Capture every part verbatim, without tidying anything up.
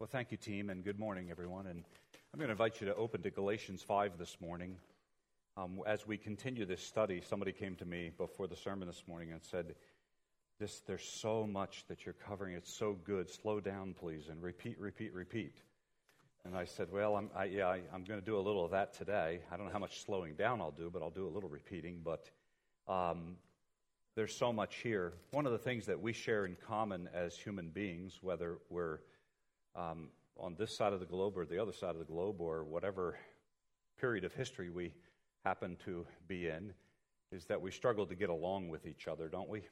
Well, thank you, team, and good morning, everyone. And I'm going to invite you to open to Galatians five this morning. Um, as we continue this study, somebody came to me before the sermon this morning and said, "This, there's so much that you're covering. It's so good. Slow down, please, and repeat, repeat, repeat." And I said, well, I'm, I, yeah, I, I'm going to do a little of that today. I don't know how much slowing down I'll do, but I'll do a little repeating. But um, there's so much here. One of the things that we share in common as human beings, whether we're um, on this side of the globe or the other side of the globe or whatever period of history we happen to be in, is that we struggle to get along with each other, don't we?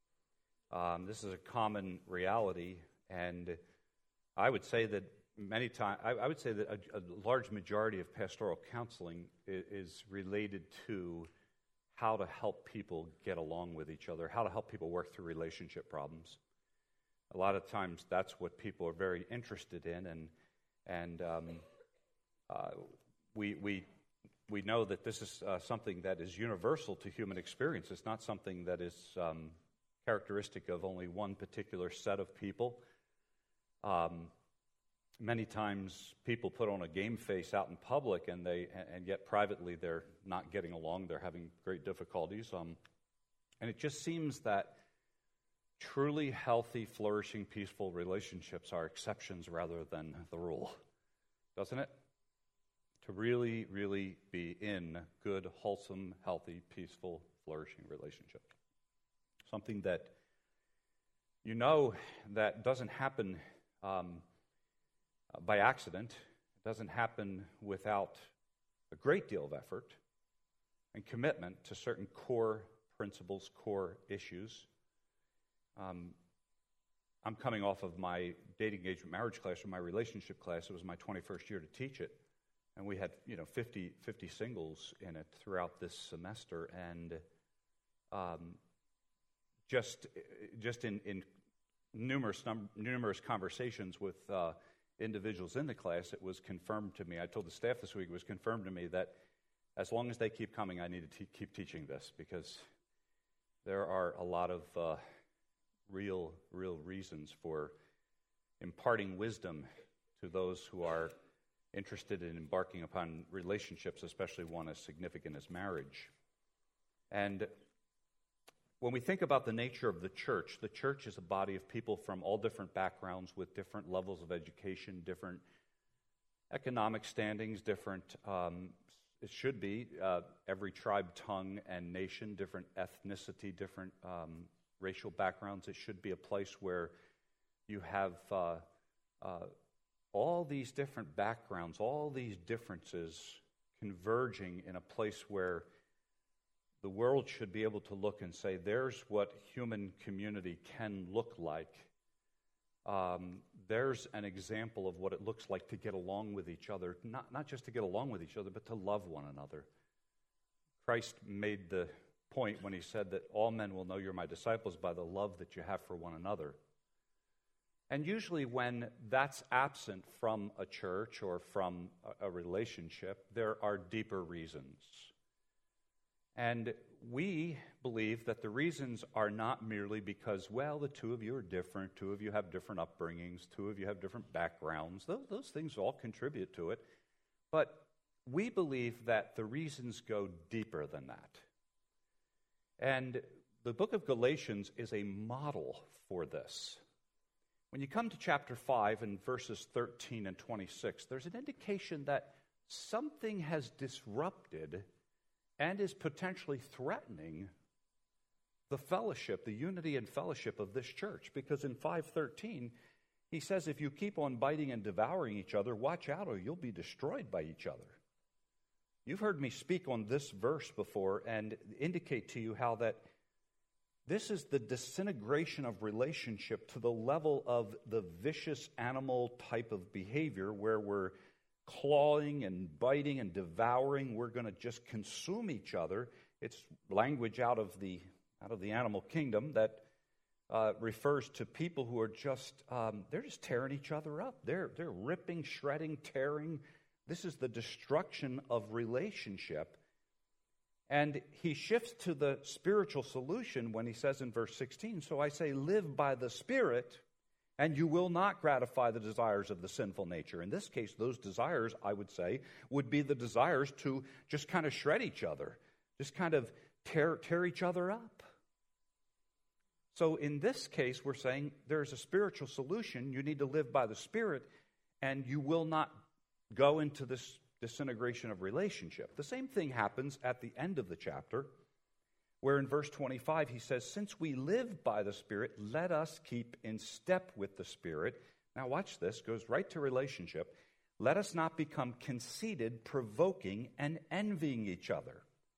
Um, this is a common reality, and I would say that many times, I, I would say that a, a large majority of pastoral counseling is, is related to how to help people get along with each other, how to help people work through relationship problems. A lot of times, that's what people are very interested in, and and um, uh, we we we know that this is uh, something that is universal to human experience. It's not something that is um, characteristic of only one particular set of people. Um, many times, people put on a game face out in public, and they and yet privately they're not getting along. They're having great difficulties, um, and it just seems that truly healthy, flourishing, peaceful relationships are exceptions rather than the rule, doesn't it? To really, really be in good, wholesome, healthy, peaceful, flourishing relationships. Something that you know that doesn't happen um, by accident. It doesn't happen without a great deal of effort and commitment to certain core principles, core issues. Um, I'm coming off of my dating, engagement, marriage class or my relationship class. It was my twenty-first year to teach it. And we had, you know, fifty, fifty singles in it throughout this semester. And um, just just in, in numerous num- numerous conversations with uh, individuals in the class, it was confirmed to me. I told the staff this week, it was confirmed to me that as long as they keep coming, I need to te- keep teaching this, because there are a lot of uh, real, real reasons for imparting wisdom to those who are interested in embarking upon relationships, especially one as significant as marriage. And when we think about the nature of the church, the church is a body of people from all different backgrounds with different levels of education, different economic standings, different, um, it should be, uh, every tribe, tongue, and nation, different ethnicity, different um, racial backgrounds. It should be a place where you have uh, uh, all these different backgrounds, all these differences converging in a place where the world should be able to look and say, there's what human community can look like. Um, there's an example of what it looks like to get along with each other, not, not just to get along with each other, but to love one another. Christ made the point when he said that all men will know you're my disciples by the love that you have for one another. And usually when that's absent from a church or from a, a relationship, there are deeper reasons. And we believe that the reasons are not merely because, well, the two of you are different, two of you have different upbringings, two of you have different backgrounds. Those, those things all contribute to it. But we believe that the reasons go deeper than that. And the book of Galatians is a model for this. When you come to chapter five and verses thirteen and twenty-six, there's an indication that something has disrupted and is potentially threatening the fellowship, the unity and fellowship of this church. Because in five thirteen, he says, if you keep on biting and devouring each other, watch out or you'll be destroyed by each other. You've heard me speak on this verse before and indicate to you how that this is the disintegration of relationship to the level of the vicious animal type of behavior where we're clawing and biting and devouring. We're going to just consume each other. It's language out of the out of the animal kingdom that uh, refers to people who are just um, they're just tearing each other up. They're they're ripping, shredding, tearing. This is the destruction of relationship. And he shifts to the spiritual solution when he says in verse sixteen, so I say live by the Spirit, And you will not gratify the desires of the sinful nature. In this case, those desires, I would say, would be the desires to just kind of shred each other, just kind of tear, tear each other up. So in this case, we're saying there's a spiritual solution. You need to live by the Spirit, and you will not go into this disintegration of relationship. The same thing happens at the end of the chapter, where in verse twenty-five he says, since we live by the Spirit, let us keep in step with the Spirit. Now watch this, goes right to relationship. Let us not become conceited, provoking, and envying each other.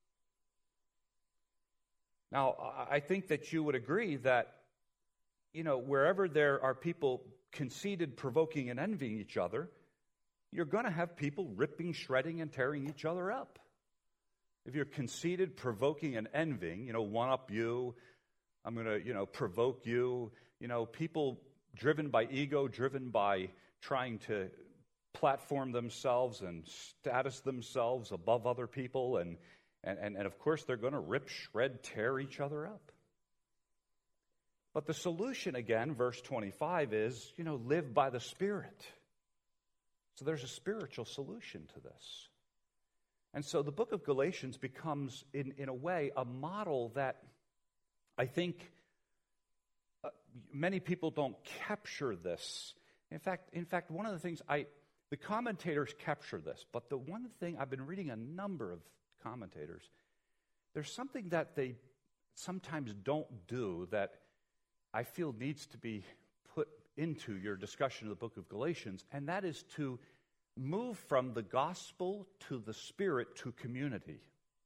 Now, I think that you would agree that, you know, wherever there are people conceited, provoking, and envying each other, you're going to have people ripping, shredding, and tearing each other up. If you're conceited, provoking, and envying, you know, one up you, I'm going to, you know, provoke you, you know, people driven by ego, driven by trying to platform themselves and status themselves above other people, and and, and, and of course they're going to rip, shred, tear each other up. But the solution, again, verse twenty-five is, you know, live by the Spirit. So there's a spiritual solution to this. And so the book of Galatians becomes, in, in a way, a model that I think uh, many people don't capture this. In fact, in fact, one of the things I, the commentators capture this, but the one thing I've been reading a number of commentators, there's something that they sometimes don't do that I feel needs to be put into your discussion of the book of Galatians, and that is to move from the gospel to the Spirit to community.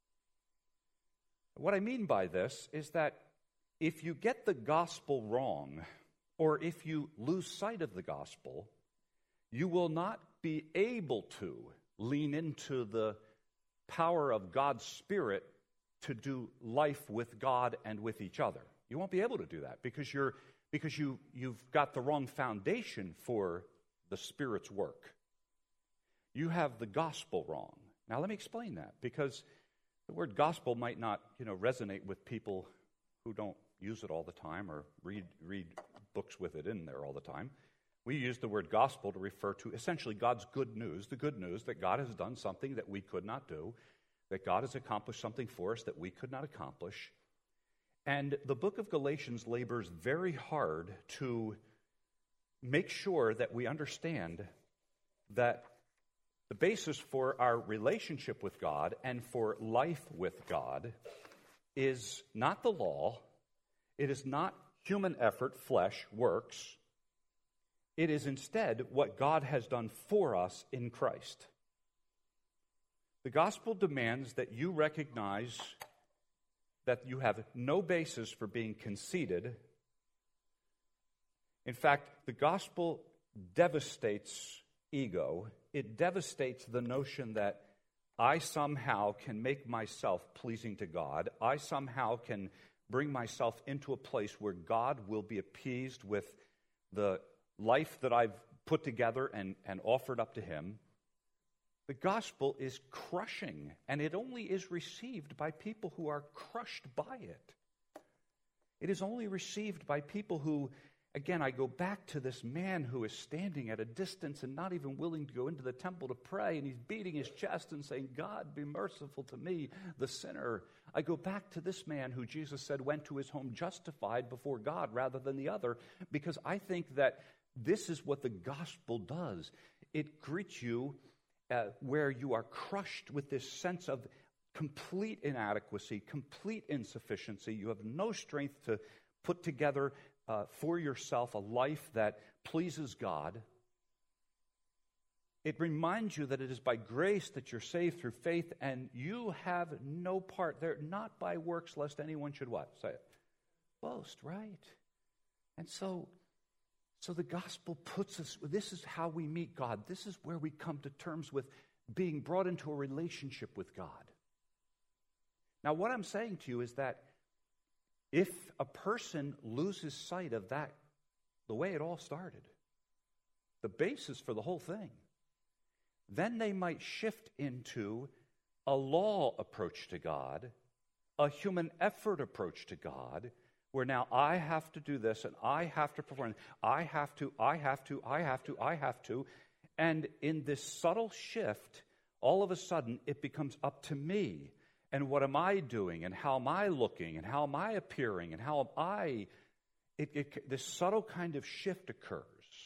What I mean by this is that if you get the gospel wrong, or if you lose sight of the gospel, you will not be able to lean into the power of God's Spirit to do life with God and with each other. You won't be able to do that because you're because you you've got the wrong foundation for the Spirit's work. You have the gospel wrong. Now let me explain that, because the word gospel might not, you know, resonate with people who don't use it all the time or read read books with it in there all the time. We use the word gospel to refer to essentially God's good news, the good news that God has done something that we could not do, that God has accomplished something for us that we could not accomplish. And the book of Galatians labors very hard to make sure that we understand that the basis for our relationship with God and for life with God is not the law. It is not human effort, flesh, works. It is instead what God has done for us in Christ. The gospel demands that you recognize that you have no basis for being conceited. In fact, the gospel devastates ego. It devastates the notion that I somehow can make myself pleasing to God. I somehow can bring myself into a place where God will be appeased with the life that I've put together and, and offered up to Him. The gospel is crushing, and it only is received by people who are crushed by it. It is only received by people who, again, I go back to this man who is standing at a distance and not even willing to go into the temple to pray, and he's beating his chest and saying, God, be merciful to me, the sinner. I go back to this man who Jesus said went to his home justified before God rather than the other, because I think that this is what the gospel does. It greets you uh, where you are crushed with this sense of complete inadequacy, complete insufficiency. You have no strength to put together uh, for yourself a life that pleases God. It reminds you that it is by grace that you're saved through faith, and you have no part there, not by works, lest anyone should what? Say it. Boast, right? And so, so the gospel puts us, this is how we meet God. This is where we come to terms with being brought into a relationship with God. Now, what I'm saying to you is that if a person loses sight of that, the way it all started, the basis for the whole thing, then they might shift into a law approach to God, a human effort approach to God, where now I have to do this and I have to perform. I have to, I have to, I have to, I have to. And in this subtle shift, all of a sudden it becomes up to me. And what am I doing? And how am I looking? And how am I appearing? And how am I? It, it, this subtle kind of shift occurs.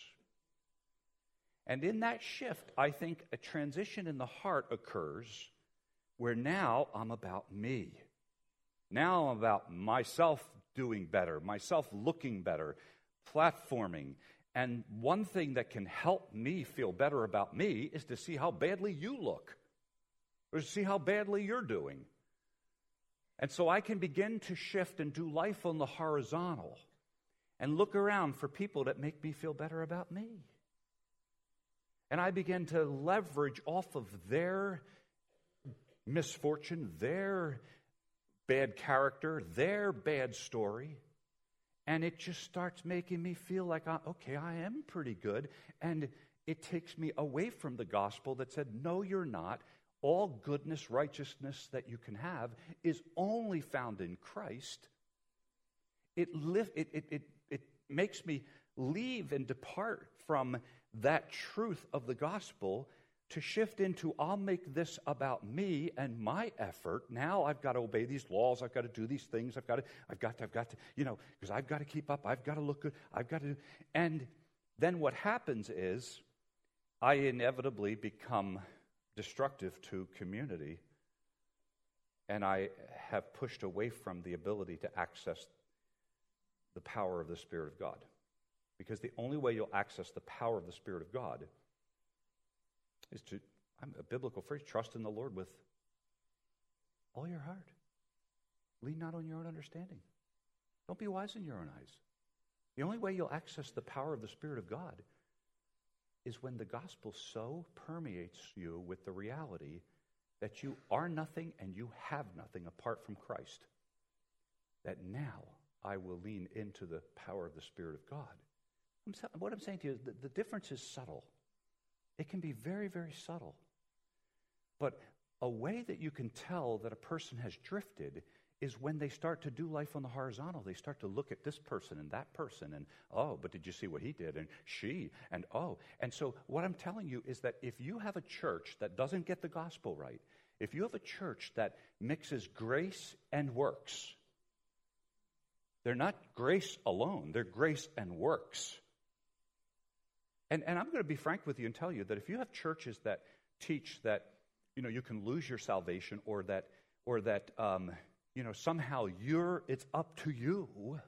And in that shift, I think a transition in the heart occurs where now I'm about me. Now I'm about myself doing better, myself looking better, platforming. And one thing that can help me feel better about me is to see how badly you look, or to see how badly you're doing. And so I can begin to shift and do life on the horizontal and look around for people that make me feel better about me. And I begin to leverage off of their misfortune, their bad character, their bad story, and it just starts making me feel like, okay, I am pretty good, and it takes me away from the gospel that said, no, you're not. All goodness, righteousness that you can have is only found in Christ. It, lift, it, it, it, it makes me leave and depart from that truth of the gospel to shift into, I'll make this about me and my effort. Now I've got to obey these laws. I've got to do these things. I've got to, I've got to, I've got to, you know, because I've got to keep up. I've got to look good. I've got to do. And then what happens is I inevitably become destructive to community, and I have pushed away from the ability to access the power of the Spirit of God. Because the only way you'll access the power of the Spirit of God is to, I'm a biblical phrase, trust in the Lord with all your heart. Lean not on your own understanding. Don't be wise in your own eyes. The only way you'll access the power of the Spirit of God is when the gospel so permeates you with the reality that you are nothing and you have nothing apart from Christ, that now I will lean into the power of the Spirit of God. I'm, what I'm saying to you is that the difference is subtle. It can be very, very subtle. But a way that you can tell that a person has drifted is when they start to do life on the horizontal. They start to look at this person and that person and, oh, but did you see what he did? And she, and oh. And so what I'm telling you is that if you have a church that doesn't get the gospel right, if you have a church that mixes grace and works, they're not grace alone, they're grace and works. And, and I'm going to be frank with you and tell you that if you have churches that teach that, you know, you can lose your salvation, or that, or that, um, you know, somehow you're, it's up to you,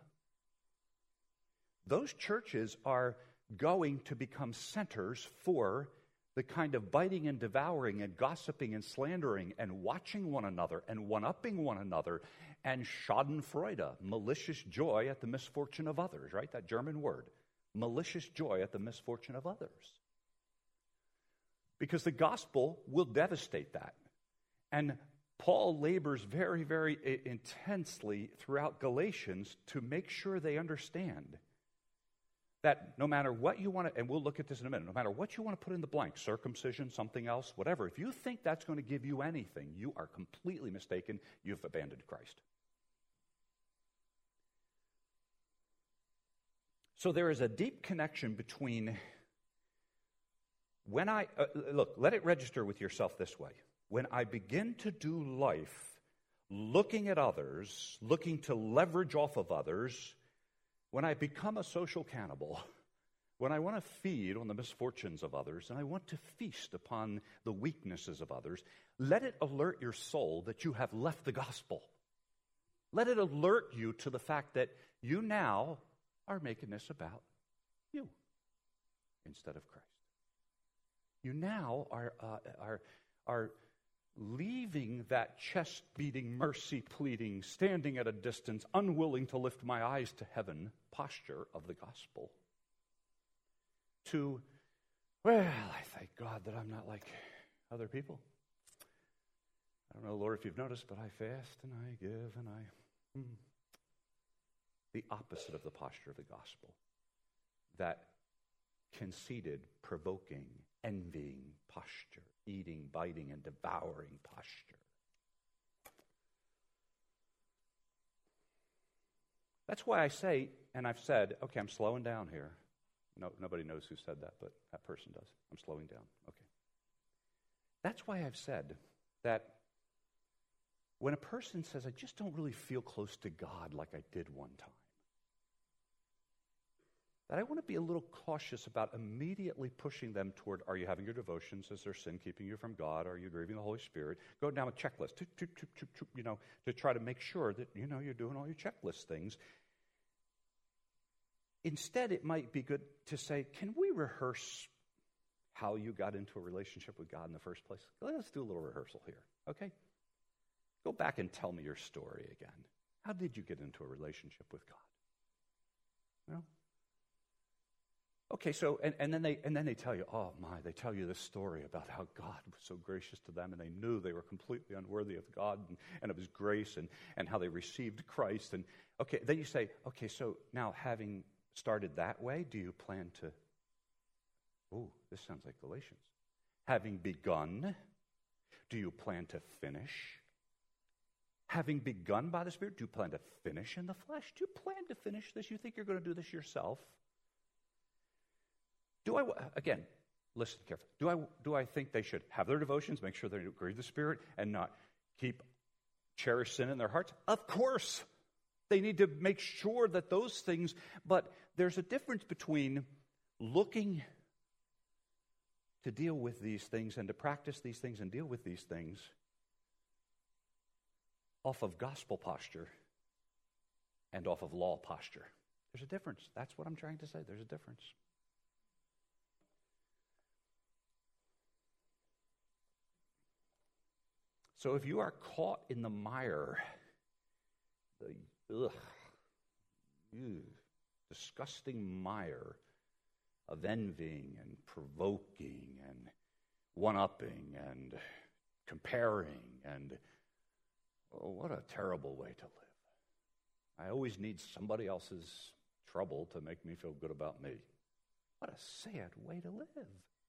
those churches are going to become centers for the kind of biting and devouring and gossiping and slandering and watching one another and one-upping one another and schadenfreude, malicious joy at the misfortune of others, right? That German word. Malicious joy at the misfortune of others. Because the gospel will devastate that. And Paul labors very, very intensely throughout Galatians to make sure they understand that no matter what you want to, and we'll look at this in a minute, no matter what you want to put in the blank, circumcision, something else, whatever, if you think that's going to give you anything, you are completely mistaken. You've abandoned Christ. So there is a deep connection between when I, uh, look, let it register with yourself this way. When I begin to do life looking at others, looking to leverage off of others, when I become a social cannibal, when I want to feed on the misfortunes of others and I want to feast upon the weaknesses of others, let it alert your soul that you have left the gospel. Let it alert you to the fact that you now are making this about you instead of Christ. You now are uh, are are leaving that chest-beating, mercy-pleading, standing at a distance, unwilling to lift my eyes to heaven posture of the gospel to, well, I thank God that I'm not like other people. I don't know, Lord, if you've noticed, but I fast and I give and I... Hmm. The opposite of the posture of the gospel. That conceited, provoking, envying posture. Eating, biting, and devouring posture. That's why I say, and I've said, okay, I'm slowing down here. No, nobody knows who said that, but that person does. I'm slowing down. Okay. That's why I've said that when a person says, I just don't really feel close to God like I did one time, that I want to be a little cautious about immediately pushing them toward, are you having your devotions? Is there sin keeping you from God? Are you grieving the Holy Spirit? Go down a checklist, you know, to try to make sure that, you know, you're doing all your checklist things. Instead, it might be good to say, can we rehearse how you got into a relationship with God in the first place? Let's do a little rehearsal here, okay? Go back and tell me your story again. How did you get into a relationship with God? You know? Okay, so, and, and then they and then they tell you, oh my, they tell you this story about how God was so gracious to them and they knew they were completely unworthy of God and, and of his grace and, and how they received Christ. And okay, then you say, okay, so now having started that way, do you plan to, oh, this sounds like Galatians. Having begun, do you plan to finish? Having begun by the Spirit, do you plan to finish in the flesh? Do you plan to finish this? You think you're going to do this yourself? Do I, again, listen carefully. Do I, do I think they should have their devotions, make sure they agree with the Spirit, and not keep, cherish sin in their hearts? Of course. They need to make sure that those things, but there's a difference between looking to deal with these things and to practice these things and deal with these things off of gospel posture and off of law posture. There's a difference. That's what I'm trying to say. There's a difference. So if you are caught in the mire, the ugh, ew, disgusting mire of envying and provoking and one-upping and comparing and, oh, what a terrible way to live. I always need somebody else's trouble to make me feel good about me. What a sad way to live.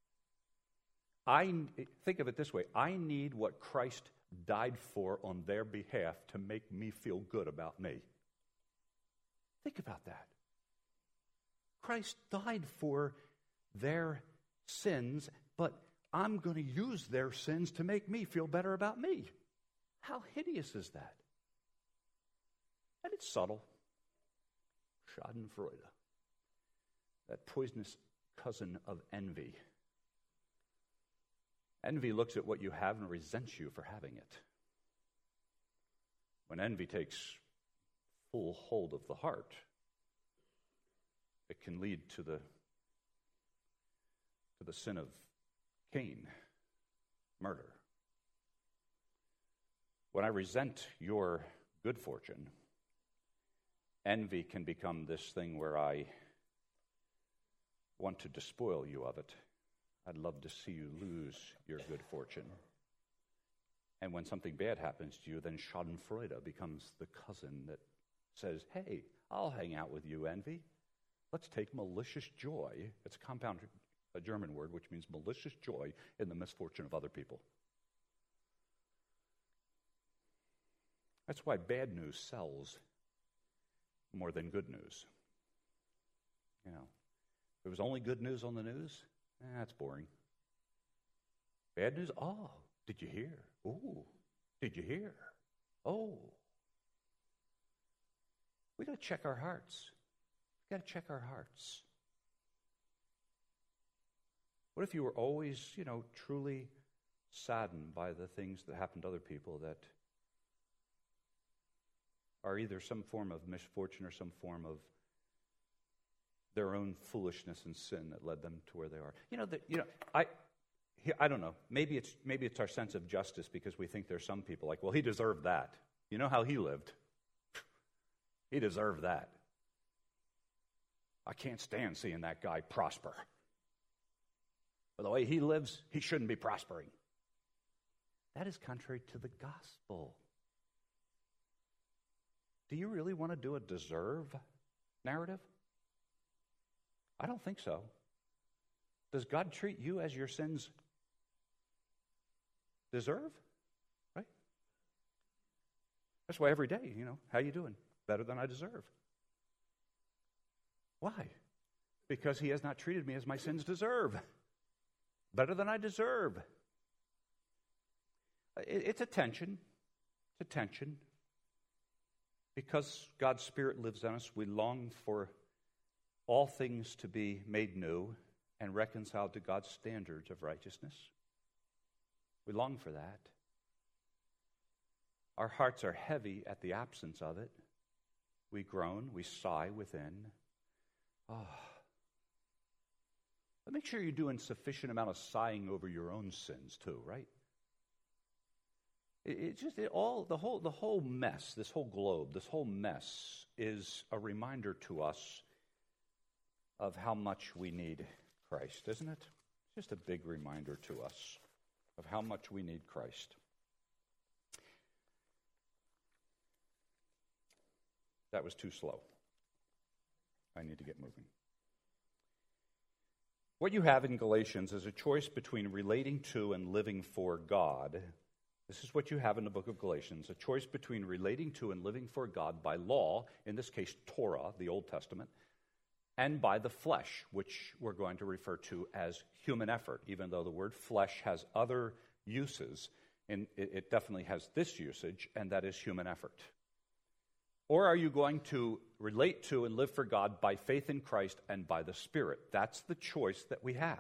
I think of it this way. I need what Christ died for on their behalf to make me feel good about me. Think about that. Christ died for their sins, but I'm going to use their sins to make me feel better about me. How hideous is that? And it's subtle. Schadenfreude. That poisonous cousin of envy. Envy looks at what you have and resents you for having it. When envy takes full hold of the heart, it can lead to the to the sin of Cain, murder. When I resent your good fortune, envy can become this thing where I want to despoil you of it. I'd love to see you lose your good fortune. And when something bad happens to you, then Schadenfreude becomes the cousin that says, hey, I'll hang out with you, envy. Let's take malicious joy. It's a compound, a German word, which means malicious joy in the misfortune of other people. That's why bad news sells more than good news. You know, if there was only good news on the news, eh, that's boring. Bad news? Oh, did you hear? Oh, did you hear? Oh. We got to check our hearts. We got to check our hearts. What if you were always, you know, truly saddened by the things that happen to other people that are either some form of misfortune or some form of their own foolishness and sin that led them to where they are? You know, that you know, I I don't know. Maybe it's maybe it's our sense of justice because we think there's some people like, well, he deserved that. You know how he lived. He deserved that. I can't stand seeing that guy prosper. By the way he lives, he shouldn't be prospering. That is contrary to the gospel. Do you really want to do a deserve narrative? I don't think so. Does God treat you as your sins deserve? Right? That's why every day, you know, how you doing? Better than I deserve. Why? Because he has not treated me as my sins deserve. Better than I deserve. It's a tension. It's a tension. Because God's Spirit lives in us, we long for all things to be made new and reconciled to God's standards of righteousness. We long for that. Our hearts are heavy at the absence of it. We groan, we sigh within. Oh. But make sure you're doing sufficient amount of sighing over your own sins too, right? It, it just it all the whole the whole mess, this whole globe, this whole mess is a reminder to us of how much we need Christ, isn't it? It's just a big reminder to us of how much we need Christ. That was too slow. I need to get moving. What you have in Galatians is a choice between relating to and living for God. This is what you have in the book of Galatians, a choice between relating to and living for God by law, in this case Torah, the Old Testament, and by the flesh, which we're going to refer to as human effort, even though the word flesh has other uses, and it definitely has this usage, and that is human effort. Or are you going to relate to and live for God by faith in Christ and by the Spirit? That's the choice that we have.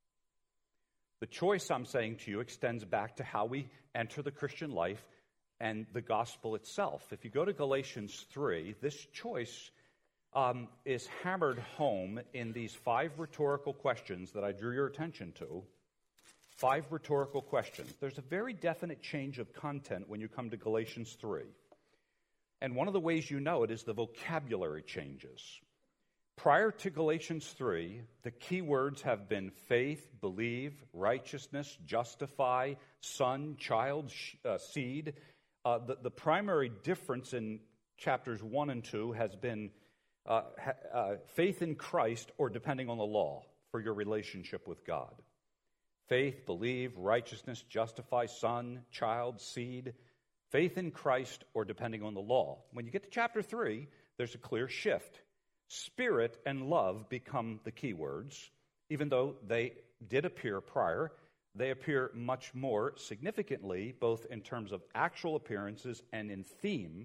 The choice, I'm saying to you, extends back to how we enter the Christian life and the gospel itself. If you go to Galatians three, this choice um, is hammered home in these five rhetorical questions that I drew your attention to. Five rhetorical questions. There's a very definite change of content when you come to Galatians three. And one of the ways you know it is the vocabulary changes. Prior to Galatians three, the key words have been faith, believe, righteousness, justify, son, child, uh, seed. Uh, the, the primary difference in chapters one and two has been uh, ha, uh, faith in Christ or depending on the law for your relationship with God. Faith, believe, righteousness, justify, son, child, seed. Faith in Christ or depending on the law. When you get to chapter three, there's a clear shift. Spirit and love become the key words. Even though they did appear prior, they appear much more significantly, both in terms of actual appearances and in theme.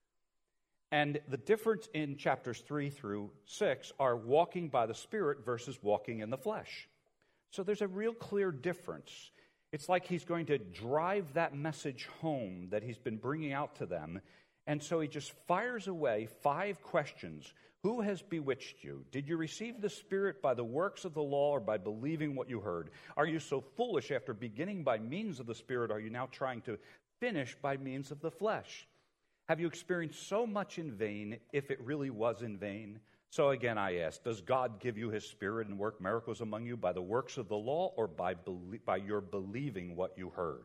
And the difference in chapters three through six are walking by the Spirit versus walking in the flesh. So there's a real clear difference. It's like he's going to drive that message home that he's been bringing out to them. And so he just fires away five questions. Who has bewitched you? Did you receive the Spirit by the works of the law or by believing what you heard? Are you so foolish after beginning by means of the Spirit, are you now trying to finish by means of the flesh? Have you experienced so much in vain if it really was in vain? So again, I ask, does God give you his Spirit and work miracles among you by the works of the law or by, belie- by your believing what you heard?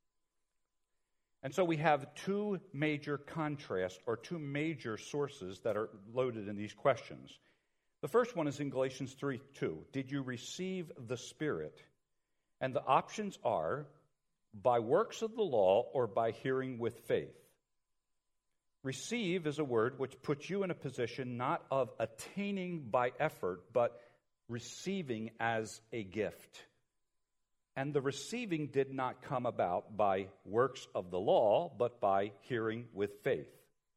And so we have two major contrasts or two major sources that are loaded in these questions. The first one is in Galatians three two. Did you receive the Spirit? And the options are by works of the law or by hearing with faith. Receive is a word which puts you in a position not of attaining by effort, but receiving as a gift. And the receiving did not come about by works of the law, but by hearing with faith.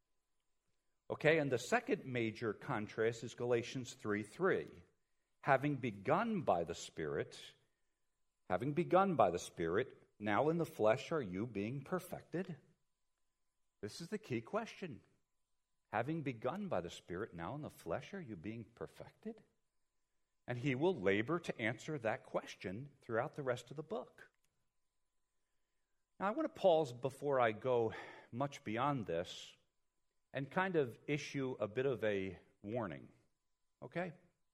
Okay, and the second major contrast is Galatians three three. Having begun by the Spirit, having begun by the Spirit, now in the flesh are you being perfected? This is the key question. Having begun by the Spirit, now in the flesh are you being perfected? And he will labor to answer that question throughout the rest of the book. Now, I want to pause before I go much beyond this and kind of issue a bit of a warning, okay?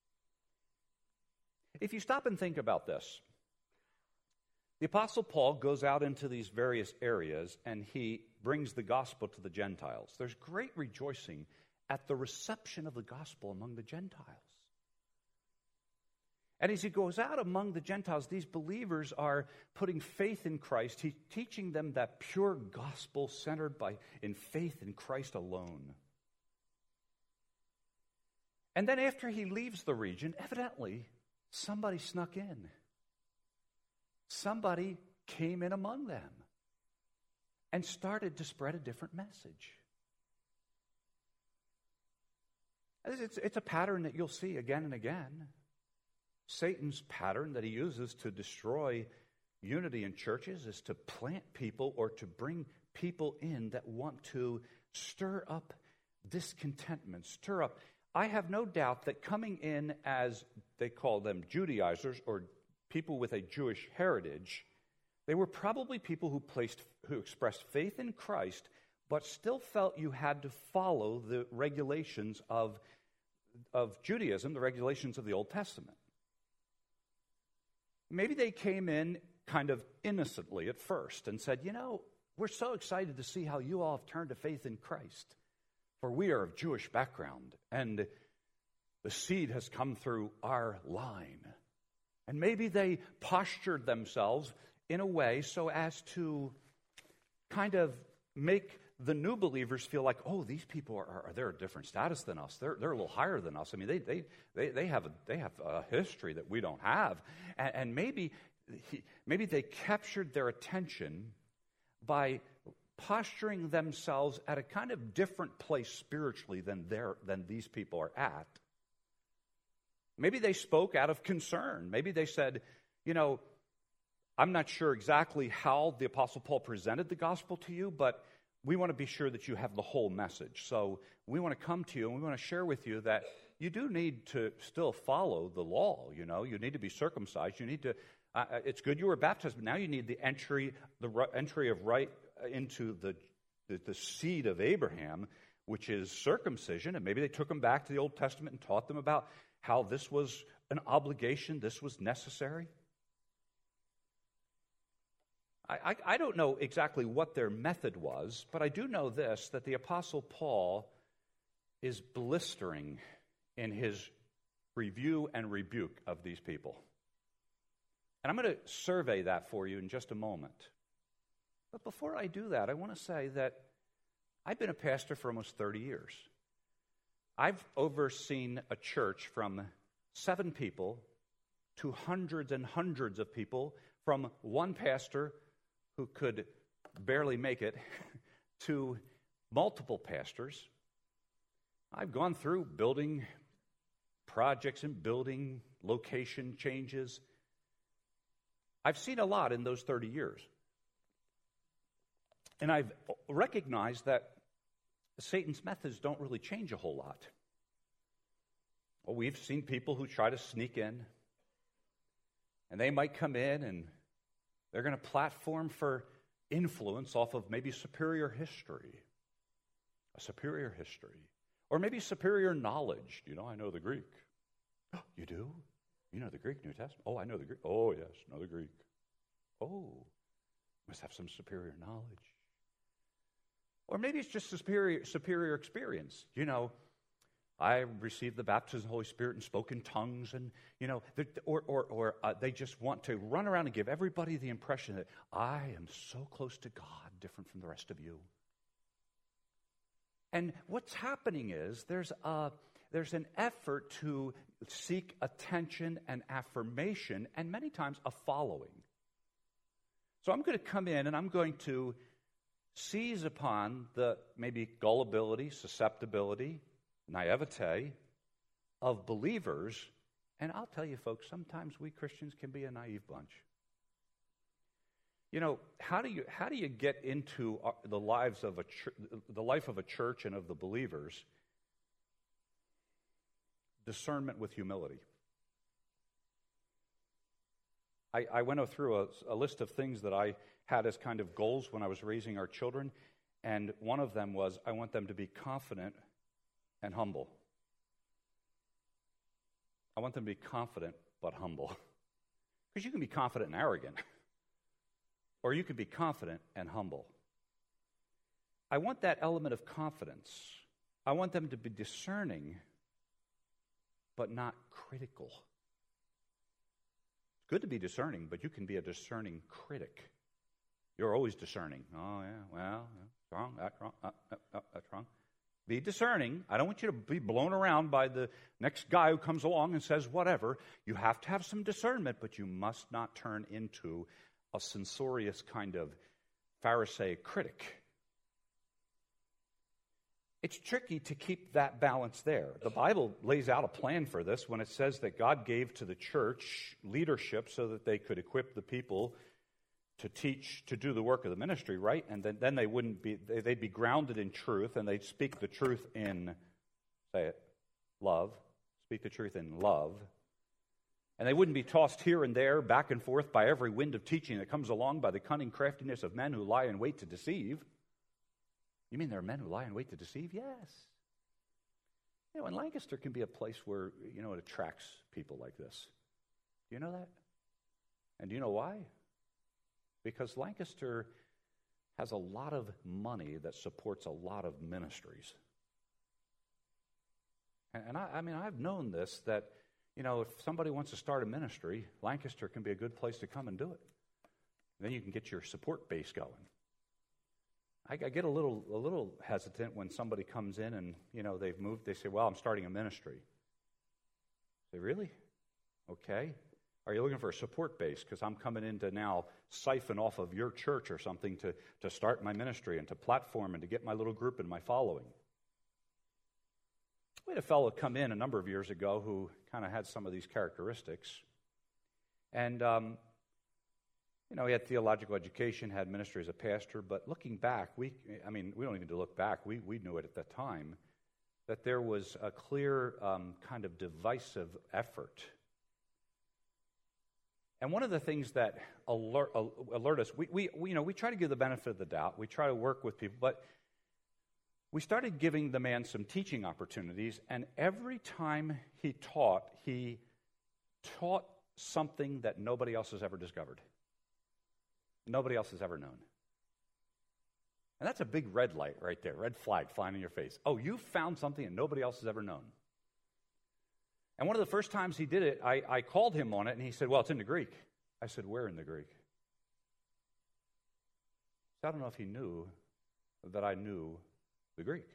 If you stop and think about this, the Apostle Paul goes out into these various areas and he brings the gospel to the Gentiles. There's great rejoicing at the reception of the gospel among the Gentiles. And as he goes out among the Gentiles, these believers are putting faith in Christ. He's teaching them that pure gospel centered by in faith in Christ alone. And then after he leaves the region, evidently, somebody snuck in. Somebody came in among them and started to spread a different message. It's, it's a pattern that you'll see again and again. Satan's pattern that he uses to destroy unity in churches is to plant people or to bring people in that want to stir up discontentment, stir up. I have no doubt that coming in as, they call them Judaizers or people with a Jewish heritage, they were probably people who placed, who expressed faith in Christ, but still felt you had to follow the regulations of, of Judaism, the regulations of the Old Testament. Maybe they came in kind of innocently at first and said, you know, we're so excited to see how you all have turned to faith in Christ, for we are of Jewish background, and the seed has come through our line. And maybe they postured themselves in a way so as to kind of make the new believers feel like, oh, these people are, are they're a different status than us. They're they're a little higher than us. I mean, they they they, they have a they have a history that we don't have, and, and maybe he, maybe they captured their attention by posturing themselves at a kind of different place spiritually than they're than these people are at. Maybe they spoke out of concern. Maybe they said, you know, I'm not sure exactly how the Apostle Paul presented the gospel to you, but we want to be sure that you have the whole message. So we want to come to you and we want to share with you that you do need to still follow the law. You know, you need to be circumcised. You need to. Uh, it's good you were baptized, but now you need the entry, the r- entry of right into the, the the seed of Abraham, which is circumcision. And maybe they took them back to the Old Testament and taught them about how this was an obligation, this was necessary. I, I, I don't know exactly what their method was, but I do know this, that the Apostle Paul is blistering in his review and rebuke of these people. And I'm going to survey that for you in just a moment. But before I do that, I want to say that I've been a pastor for almost thirty years. I've overseen a church from seven people to hundreds and hundreds of people, from one pastor who could barely make it to multiple pastors. I've gone through building projects and building location changes. I've seen a lot in those thirty years. And I've recognized that Satan's methods don't really change a whole lot. Well, we've seen people who try to sneak in, and they might come in and they're going to platform for influence off of maybe superior history, a superior history, or maybe superior knowledge. You know, I know the Greek. Oh, you do? You know the Greek New Testament? Oh, I know the Greek. Oh, yes, know the Greek. Oh, must have some superior knowledge. Or maybe it's just superior superior experience. You know, I received the baptism of the Holy Spirit and spoke in tongues, and you know, or or or uh, they just want to run around and give everybody the impression that I am so close to God, different from the rest of you. And what's happening is there's a there's an effort to seek attention and affirmation, and many times a following. So I'm going to come in and I'm going to seize upon the maybe gullibility, susceptibility, naivete of believers. And I'll tell you, folks, sometimes we Christians can be a naive bunch. You know, how do you how do you get into the lives of a ch- the life of a church and of the believers? Discernment with humility. I, I went through a, a list of things that I had as kind of goals when I was raising our children, and one of them was I want them to be confident and humble. I want them to be confident but humble. Because you can be confident and arrogant, or you can be confident and humble. I want that element of confidence. I want them to be discerning but not critical. It's good to be discerning, but you can be a discerning critic. You're always discerning. Oh, yeah, well, that's wrong, that's wrong, uh, uh, uh, that's wrong. Be discerning. I don't want you to be blown around by the next guy who comes along and says whatever. You have to have some discernment, but you must not turn into a censorious kind of Pharisaic critic. It's tricky to keep that balance there. The Bible lays out a plan for this when it says that God gave to the church leadership so that they could equip the people to teach, to do the work of the ministry, right? And then, then they wouldn't be, they'd be grounded in truth, and they'd speak the truth in, say it, love. Speak the truth in love. And they wouldn't be tossed here and there, back and forth by every wind of teaching that comes along, by the cunning craftiness of men who lie in wait to deceive. You mean there are men who lie in wait to deceive? Yes. You know, and Lancaster can be a place where, you know, it attracts people like this. Do you know that? And do you know why? Because Lancaster has a lot of money that supports a lot of ministries. And, and I, I mean, I've known this, that, you know, if somebody wants to start a ministry, Lancaster can be a good place to come and do it. Then you can get your support base going. I, I get a little a little hesitant when somebody comes in and, you know, they've moved, they say, well, I'm starting a ministry. I say, really? Okay. Are you looking for a support base? Because I'm coming in to now siphon off of your church or something to, to start my ministry and to platform and to get my little group and my following. We had a fellow come in a number of years ago who kind of had some of these characteristics. And, um, you know, he had theological education, had ministry as a pastor, but looking back, we, I mean, we don't even need to look back. We, we knew it at that time, that there was a clear um, kind of divisive effort. And one of the things that alert, alert us, we, we, we, you know, we try to give the benefit of the doubt. We try to work with people, but we started giving the man some teaching opportunities, and every time he taught, he taught something that nobody else has ever discovered. Nobody else has ever known. And that's a big red light right there, red flag flying in your face. Oh, you found something that nobody else has ever known. And one of the first times he did it, I, I called him on it, and he said, well, it's in the Greek. I said, where in the Greek? So I don't know if he knew that I knew the Greek.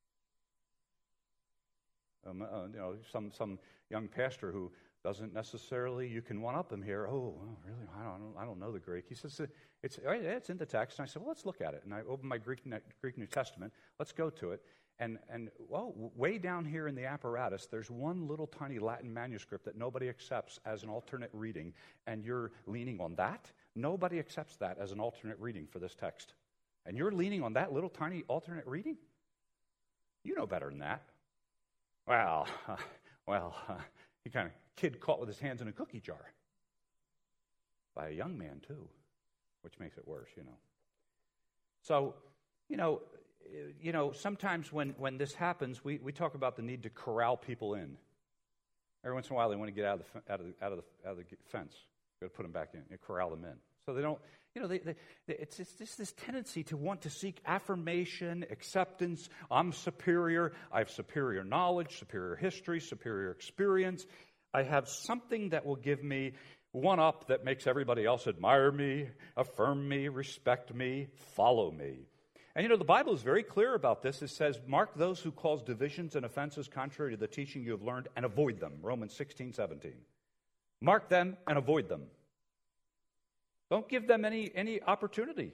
Um, uh, you know, some some young pastor who doesn't necessarily, you can one-up him here. Oh, well, really? I don't, I don't know the Greek. He says, it's, it's in the text. And I said, well, let's look at it. And I opened my Greek, Greek New Testament. Let's go to it. And, and well, way down here in the apparatus, there's one little tiny Latin manuscript that nobody accepts as an alternate reading, and you're leaning on that? Nobody accepts that as an alternate reading for this text. And you're leaning on that little tiny alternate reading? You know better than that. Well, uh, well, uh, he kind of kid caught with his hands in a cookie jar. By a young man, too, which makes it worse, you know. So, you know, you know, sometimes when, when this happens, we, we talk about the need to corral people in. Every once in a while, they want to get out of the out of the, out of the, out of the fence. You've got to put them back in and corral them in, so they don't. You know, they, they, it's, it's just this tendency to want to seek affirmation, acceptance. I'm superior. I have superior knowledge, superior history, superior experience. I have something that will give me one up that makes everybody else admire me, affirm me, respect me, follow me. And you know, the Bible is very clear about this. It says, mark those who cause divisions and offenses contrary to the teaching you have learned and avoid them. Romans sixteen, seventeen. Mark them and avoid them. Don't give them any, any opportunity.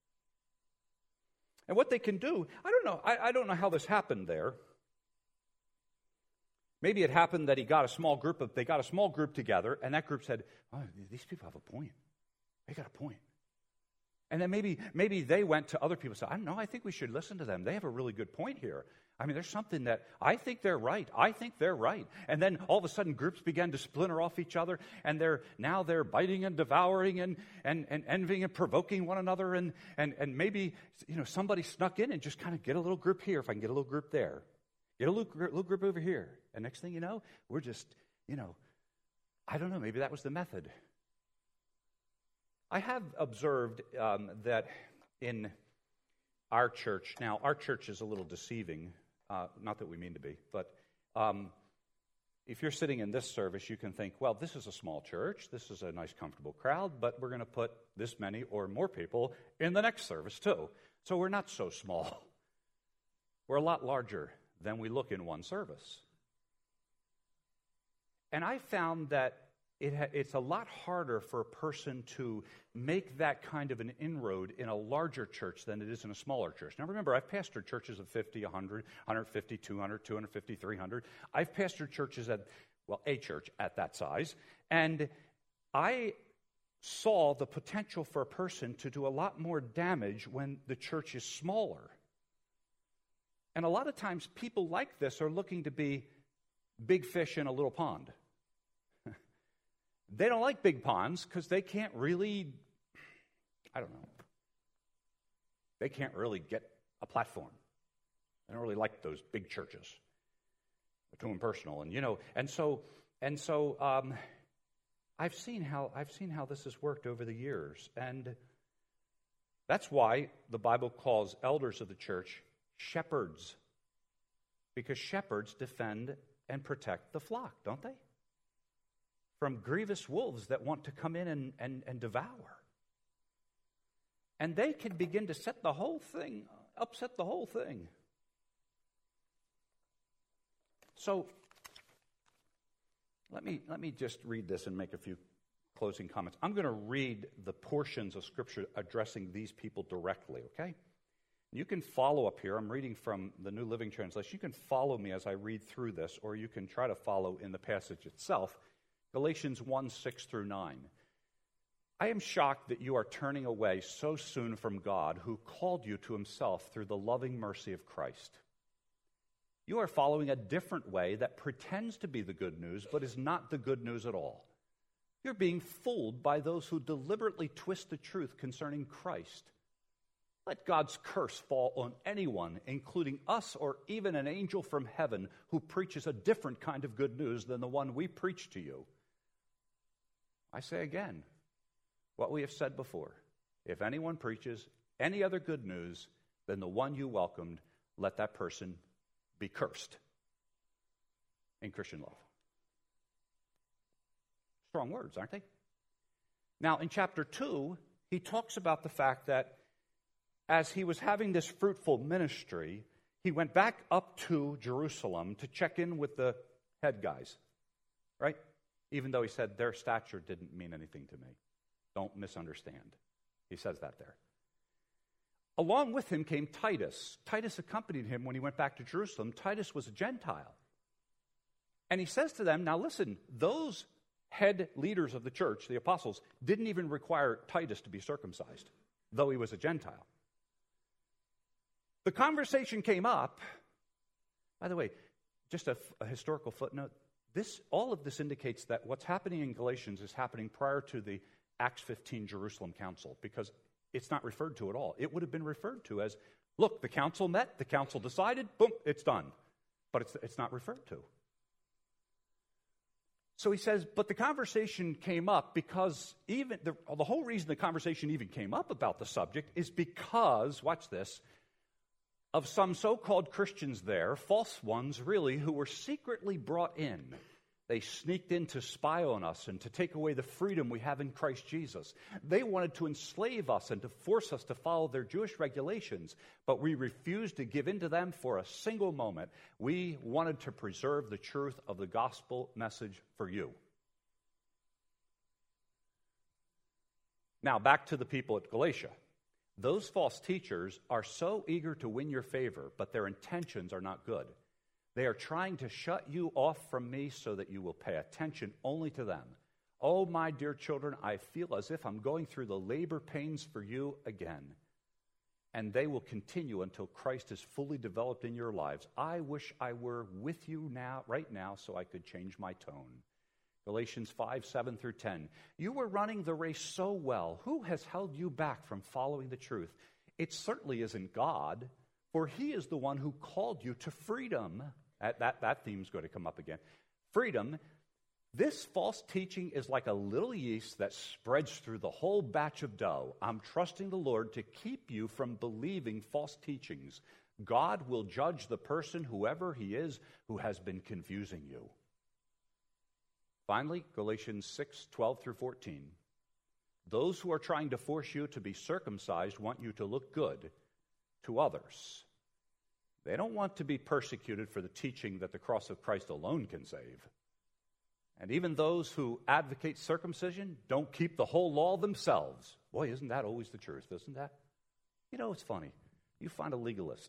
And what they can do, I don't know, I, I don't know how this happened there. Maybe it happened that he got a small group of, they got a small group together, and that group said, oh, these people have a point. They got a point. And then maybe maybe they went to other people and said, I don't know, I think we should listen to them. They have a really good point here. I mean, there's something that, I think they're right. I think they're right. And then all of a sudden groups began to splinter off each other, and they're now they're biting and devouring and, and, and envying and provoking one another. And, and, and maybe, you know, somebody snuck in and just kind of get a little group here if I can get a little group there. Get a little, little group over here. And next thing you know, we're just, you know, I don't know, maybe that was the method. I have observed um, that in our church, now our church is a little deceiving, uh, not that we mean to be, but um, if you're sitting in this service, you can think, well, this is a small church, this is a nice, comfortable crowd, but we're going to put this many or more people in the next service too. So we're not so small. We're a lot larger than we look in one service. And I found that it ha- it's a lot harder for a person to make that kind of an inroad in a larger church than it is in a smaller church. Now remember, I've pastored churches of fifty, one hundred, one fifty, two hundred, two fifty, three hundred. I've pastored churches at, well, a church at that size. And I saw the potential for a person to do a lot more damage when the church is smaller. And a lot of times people like this are looking to be big fish in a little pond. They don't like big ponds because they can't really, I don't know, they can't really get a platform. They don't really like those big churches. They're too impersonal, and you know, and so and so um, I've seen how I've seen how this has worked over the years, and that's why the Bible calls elders of the church shepherds, because shepherds defend and protect the flock, don't they? From grievous wolves that want to come in and, and, and devour. And they can begin to set the whole thing, upset the whole thing. So, let me, let me just read this and make a few closing comments. I'm going to read the portions of Scripture addressing these people directly, okay? You can follow up here. I'm reading from the New Living Translation. You can follow me as I read through this, or you can try to follow in the passage itself. Galatians one, six through nine. I am shocked that you are turning away so soon from God, who called you to himself through the loving mercy of Christ. You are following a different way that pretends to be the good news, but is not the good news at all. You're being fooled by those who deliberately twist the truth concerning Christ. Let God's curse fall on anyone, including us or even an angel from heaven, who preaches a different kind of good news than the one we preach to you. I say again, what we have said before. If anyone preaches any other good news than the one you welcomed, let that person be cursed. In Christian love. Strong words, aren't they? Now, in chapter two, he talks about the fact that as he was having this fruitful ministry, he went back up to Jerusalem to check in with the head guys, right? Even though he said their stature didn't mean anything to me. Don't misunderstand. He says that there. Along with him came Titus. Titus accompanied him when he went back to Jerusalem. Titus was a Gentile. And he says to them, now listen, those head leaders of the church, the apostles, didn't even require Titus to be circumcised, though he was a Gentile. The conversation came up. By the way, just a, a historical footnote. This, all of this indicates that what's happening in Galatians is happening prior to the Acts fifteen Jerusalem Council, because it's not referred to at all. It would have been referred to as, look, the council met, the council decided, boom, it's done. But it's, it's not referred to. So he says, but the conversation came up because even, the, the whole reason the conversation even came up about the subject is because, watch this, of some so-called Christians there, false ones really, who were secretly brought in. They sneaked in to spy on us and to take away the freedom we have in Christ Jesus. They wanted to enslave us and to force us to follow their Jewish regulations, but we refused to give in to them for a single moment. We wanted to preserve the truth of the gospel message for you. Now, back to the people at Galatia. Those false teachers are so eager to win your favor, but their intentions are not good. They are trying to shut you off from me so that you will pay attention only to them. Oh, my dear children, I feel as if I'm going through the labor pains for you again. And they will continue until Christ is fully developed in your lives. I wish I were with you now, right now, so I could change my tone. Galatians five, seven through ten. You were running the race so well. Who has held you back from following the truth? It certainly isn't God, for he is the one who called you to freedom. That, that, that theme's going to come up again. Freedom. This false teaching is like a little yeast that spreads through the whole batch of dough. I'm trusting the Lord to keep you from believing false teachings. God will judge the person, whoever he is, who has been confusing you. Finally, Galatians six, twelve through fourteen. Those who are trying to force you to be circumcised want you to look good to others. They don't want to be persecuted for the teaching that the cross of Christ alone can save. And even those who advocate circumcision don't keep the whole law themselves. Boy, isn't that always the truth, isn't that? You know, it's funny. You find a legalist.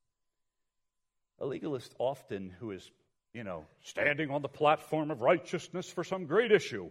A legalist often who is, you know, standing on the platform of righteousness for some great issue.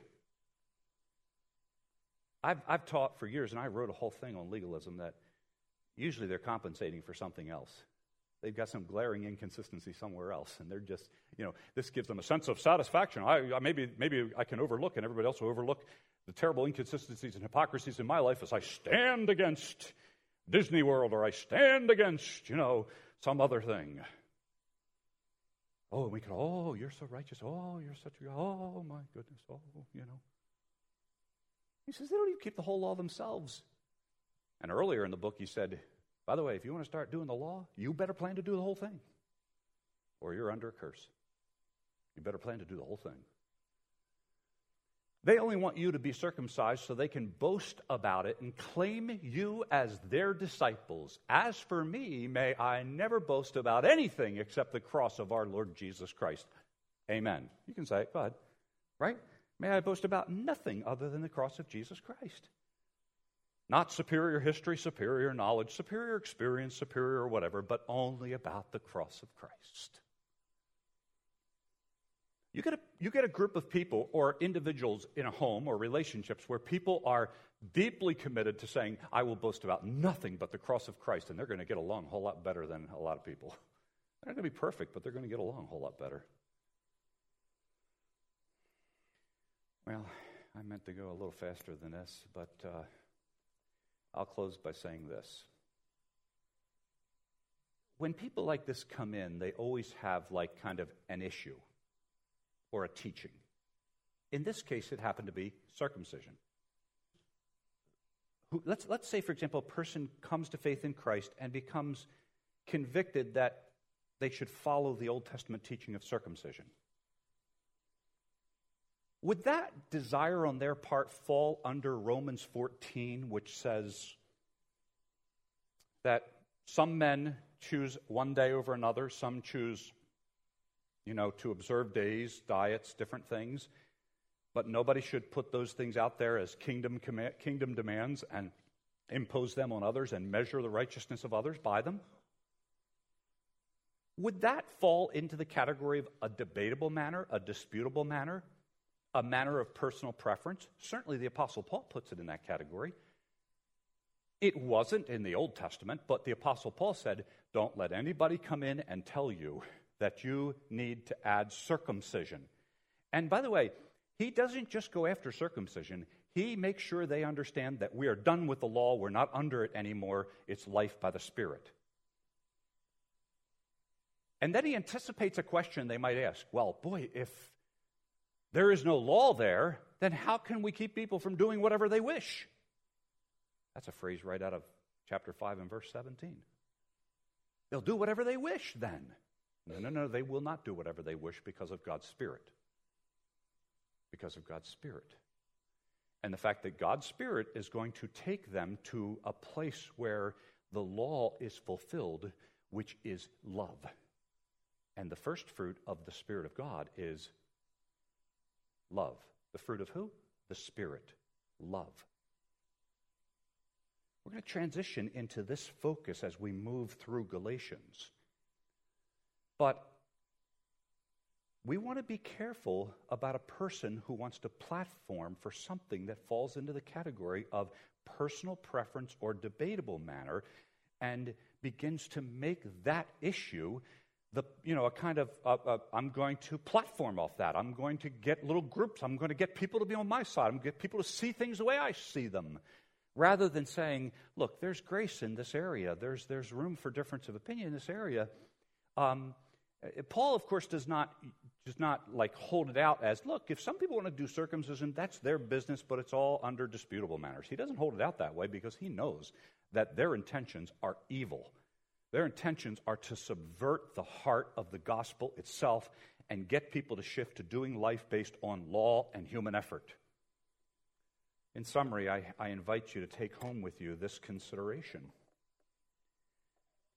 I've, I've taught for years, and I wrote a whole thing on legalism, that usually they're compensating for something else. They've got some glaring inconsistency somewhere else, and they're just, you know, this gives them a sense of satisfaction. I, I maybe, maybe I can overlook, and everybody else will overlook the terrible inconsistencies and hypocrisies in my life as I stand against Disney World, or I stand against, you know, some other thing. Oh, we could, oh, you're so righteous. Oh, you're such a, oh, my goodness. Oh, you know. He says they don't even keep the whole law themselves. And earlier in the book he said, by the way, if you want to start doing the law, you better plan to do the whole thing, or you're under a curse. You better plan to do the whole thing. They only want you to be circumcised so they can boast about it and claim you as their disciples. As for me, may I never boast about anything except the cross of our Lord Jesus Christ. Amen. You can say it. Go ahead. Right? May I boast about nothing other than the cross of Jesus Christ. Not superior history, superior knowledge, superior experience, superior whatever, but only about the cross of Christ. You get a, you get a group of people or individuals in a home or relationships where people are deeply committed to saying, I will boast about nothing but the cross of Christ, and they're going to get along a whole lot better than a lot of people. They're not going to be perfect, but they're going to get along a whole lot better. Well, I meant to go a little faster than this, but uh, I'll close by saying this. When people like this come in, they always have like kind of an issue or a teaching. In this case, it happened to be circumcision. Who, let's, let's say, for example, a person comes to faith in Christ and becomes convicted that they should follow the Old Testament teaching of circumcision. Would that desire on their part fall under Romans fourteen, which says that some men choose one day over another, some choose, you know, to observe days, diets, different things, but nobody should put those things out there as kingdom comm- kingdom demands and impose them on others and measure the righteousness of others by them? Would that fall into the category of a debatable manner, a disputable manner? A matter of personal preference? Certainly the Apostle Paul puts it in that category. It wasn't in the Old Testament, but the Apostle Paul said, don't let anybody come in and tell you that you need to add circumcision. And by the way, he doesn't just go after circumcision. He makes sure they understand that we are done with the law. We're not under it anymore. It's life by the Spirit. And then he anticipates a question they might ask. Well, boy, if there is no law there, then how can we keep people from doing whatever they wish? That's a phrase right out of chapter five and verse seventeen. They'll do whatever they wish then. No, no, no, they will not do whatever they wish because of God's Spirit. Because of God's Spirit. And the fact that God's Spirit is going to take them to a place where the law is fulfilled, which is love. And the first fruit of the Spirit of God is love. The fruit of who? The Spirit. Love. We're going to transition into this focus as we move through Galatians. But we want to be careful about a person who wants to platform for something that falls into the category of personal preference or debatable manner and begins to make that issue The, you know, a kind of, uh, uh, I'm going to platform off that. I'm going to get little groups. I'm going to get people to be on my side. I'm going to get people to see things the way I see them. Rather than saying, look, there's grace in this area. There's there's room for difference of opinion in this area. Um, Paul, of course, does not, does not like hold it out as, look, if some people want to do circumcision, that's their business, but it's all under disputable matters. He doesn't hold it out that way because he knows that their intentions are evil. Their intentions are to subvert the heart of the gospel itself and get people to shift to doing life based on law and human effort. In summary, I, I invite you to take home with you this consideration.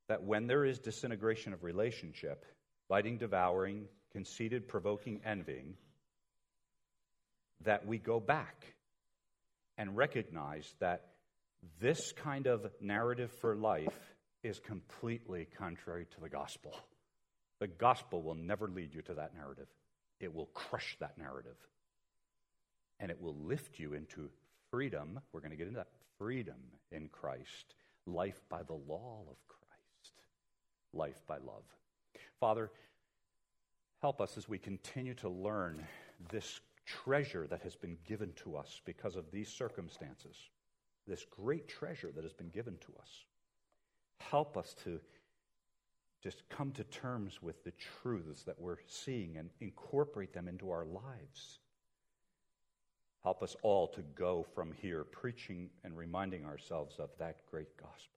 that when there is disintegration of relationship, biting, devouring, conceited, provoking, envying, that we go back and recognize that this kind of narrative for life is completely contrary to the gospel. The gospel will never lead you to that narrative. It will crush that narrative. And it will lift you into freedom. We're going to get into that. Freedom in Christ. Life by the law of Christ. Life by love. Father, help us as we continue to learn this treasure that has been given to us because of these circumstances. This great treasure that has been given to us. Help us to just come to terms with the truths that we're seeing and incorporate them into our lives. Help us all to go from here preaching and reminding ourselves of that great gospel.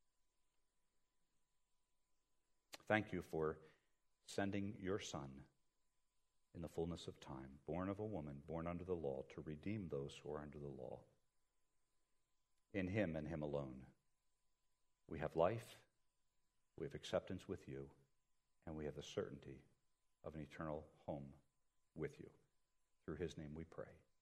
Thank you for sending your Son in the fullness of time, born of a woman, born under the law, to redeem those who are under the law. In him and him alone, we have life, we have acceptance with you, and we have the certainty of an eternal home with you. Through his name we pray.